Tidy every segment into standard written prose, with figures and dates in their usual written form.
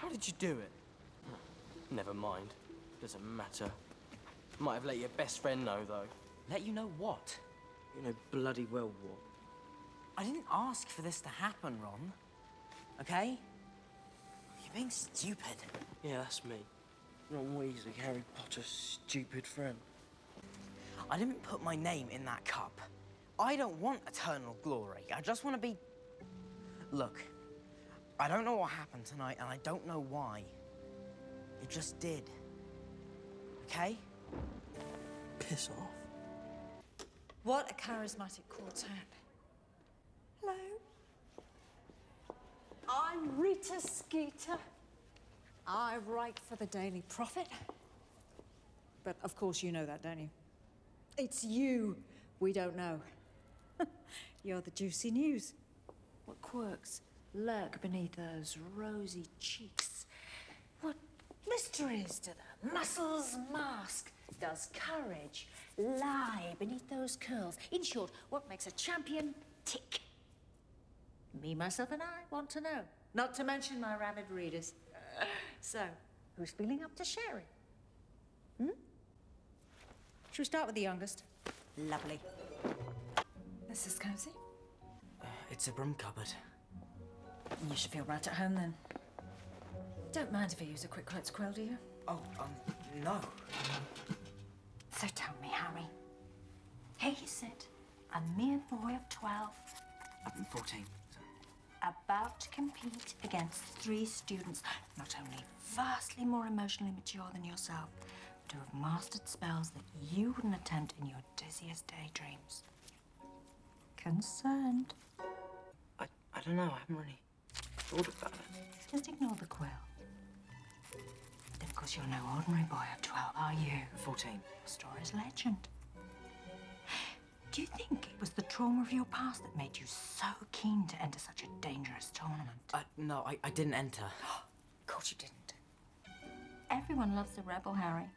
How did you do it? Never mind. Doesn't matter. Might have let your best friend know, though. Let you know what? You know bloody well what. I didn't ask for this to happen, Ron. Okay? You're being stupid. Yeah, that's me. Ron Weasley, Harry Potter's stupid friend. I didn't put my name in that cup. I don't want eternal glory. I just want to be... Look, I don't know what happened tonight, and I don't know why. It just did. Okay? Piss off. What a charismatic quartet. Hello. I'm Rita Skeeter. I write for the Daily Prophet. But of course you know that, don't you? It's you we don't know. You're the juicy news. What quirks lurk beneath those rosy cheeks? What mysteries do the muscles mask? Does courage lie beneath those curls? In short, what makes a champion tick? Me, myself, and I want to know. Not to mention my rabid readers. So, who's feeling up to sharing? Should we start with the youngest? Lovely. This is cozy. It's a broom cupboard. You should feel right at home then. Don't mind if I use a quick quotes quill, do you? Oh, no. So tell me, Harry. Here you sit, a mere boy of 12, I'm 14. about to compete against 3 students not only vastly more emotionally mature than yourself, but who have mastered spells that you wouldn't attempt in your dizziest daydreams. Concerned? I don't know. I haven't really thought about it. Just ignore the quill. Then, of course, you're no ordinary boy of 12, are you? 14. Your story's legend. Do you think it was the trauma of your past that made you so keen to enter such a dangerous tournament? No, I didn't enter. Of course you didn't. Everyone loves a rebel, Harry.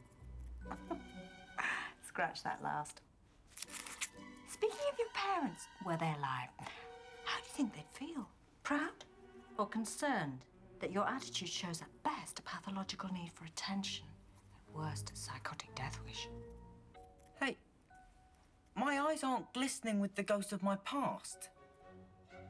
Scratch that last. Speaking of your parents, were they alive? How do you think they'd feel? Proud or concerned that your attitude shows at best a pathological need for attention, at worst a psychotic death wish? Hey, my eyes aren't glistening with the ghost of my past.